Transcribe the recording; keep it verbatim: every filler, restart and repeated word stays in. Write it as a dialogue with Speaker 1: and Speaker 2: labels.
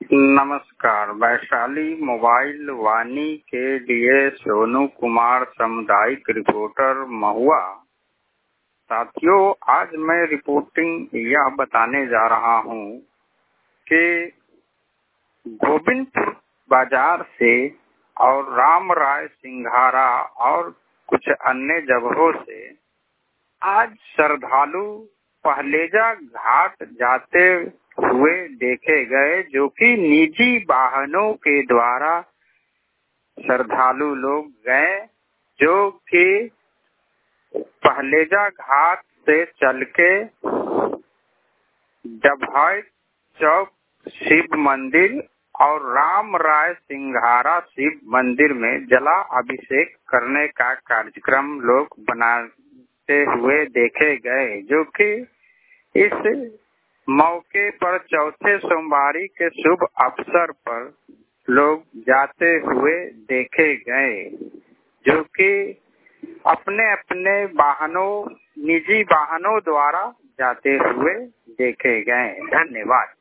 Speaker 1: नमस्कार। वैशाली मोबाइल वाणी के लिए सोनू कुमार, सामुदायिक रिपोर्टर, महुआ। साथियों, आज मैं रिपोर्टिंग यह बताने जा रहा हूँ कि गोविंदपुर बाजार से और राम राय सिंघारा और कुछ अन्य जगहों से आज श्रद्धालु पहलेजा घाट जाते हुए देखे गए, जो कि निजी वाहनों के द्वारा श्रद्धालु लोग गए, जो कि पहलेजा घाट से चल के डभाई चौक शिव मंदिर और राम राय सिंघारा शिव मंदिर में जला अभिषेक करने का कार्यक्रम लोग बनाते हुए देखे गए, जो कि इस मौके पर चौथे सोमवारी के शुभ अवसर पर लोग जाते हुए देखे गए, जो कि अपने अपने वाहनों निजी वाहनों द्वारा जाते हुए देखे गए। धन्यवाद।